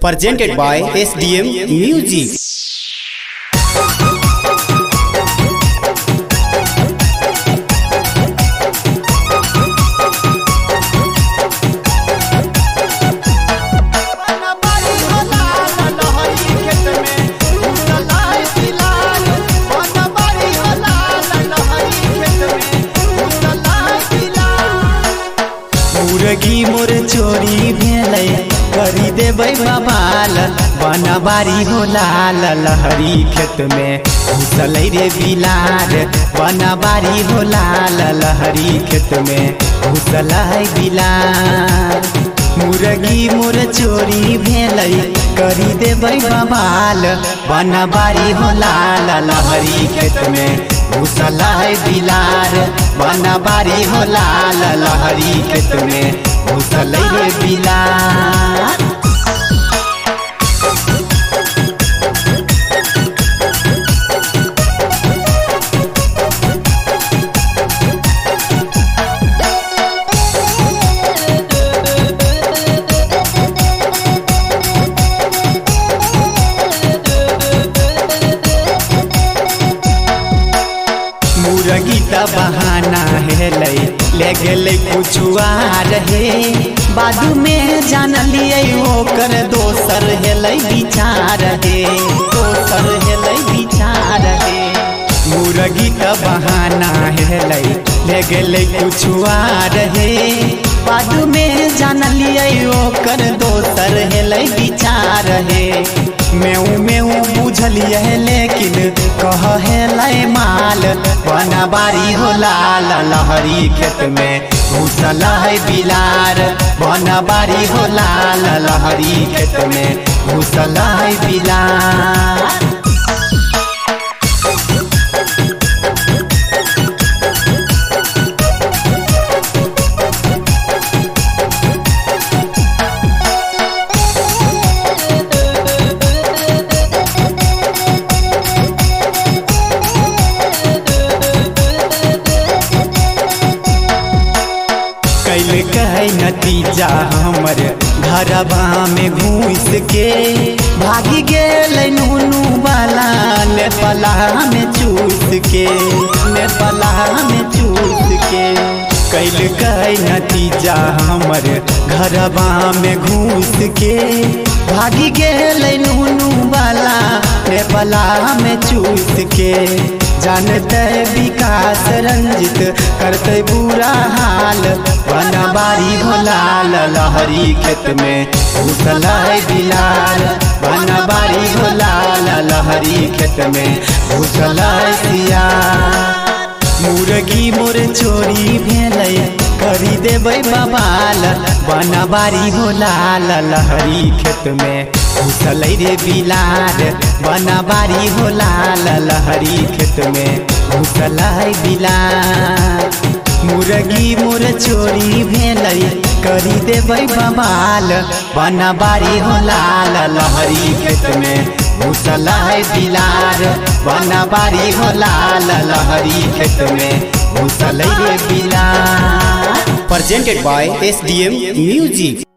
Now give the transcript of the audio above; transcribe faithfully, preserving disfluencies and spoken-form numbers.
presented by S D M Music. मुर्गी मोर चोरी भेलै करी देबै बवाल बनबारी हो लाल लहरी खेत में घुसलै रे बिलार बनबारी हो लाल लहरी खेत में घुसलै बिलार। मुर्गी मोर चोरी भेलै करी देबै बवाल बनबारी हो लाल लहरी खेत में घुसलै बिलार बनबारी हो लाल लहरी खेत में घुसलै रे बिलार। मुर्गी त बहाना हेलै ले गेलै कुछुआ रहे बादू में जानलिए ओकर दोसर हेलै विचार हे दोसर हेलै विचार हे। मुर्गी त बहाना हेलै ले गेलै कुछुआ रहे बादू में जानलिए ओकर दोसर हेलै विचार हे। मेऊ मेऊ बुझलिए लेकिन कह हेलै माल बनबारी हो लाल लहरी खेत में घुसलै बिलार बनबारी हो लाल लहरी खेत में घुसलै बिलार। कह नतीजा हमर घरबा में घुस के भागी गेल नूनू वाला नेपाला में चूस के नेपाला में चूस के। कैल कह नतीजा हमर घरबा में घुस के भागी गेल नूनू वाला नेपाला में चूस के। जानते विकास रंजित करते बुरा हाल बनबारी हो लाल लहरी खेत में घुसलै बिलार बनबारी हो लाल लहरी खेत में घुसलै सियार। मुर्गी मोर चोरी भेलै करी देबै बवाल बनबारी हो लाल लहरी खेत में घुसलै रे बिलार बनबारी हो लाल लहरी खेत में घुसलै बिलार। मुर्गी मोर चोरी भेलै करी देबै बवाल बनबारी हो लाल लहरी खेत में घुसलै बिलार बनबारी हो लाल लहरी खेत में घुसलै रे बिलार। Presented by S D M Music.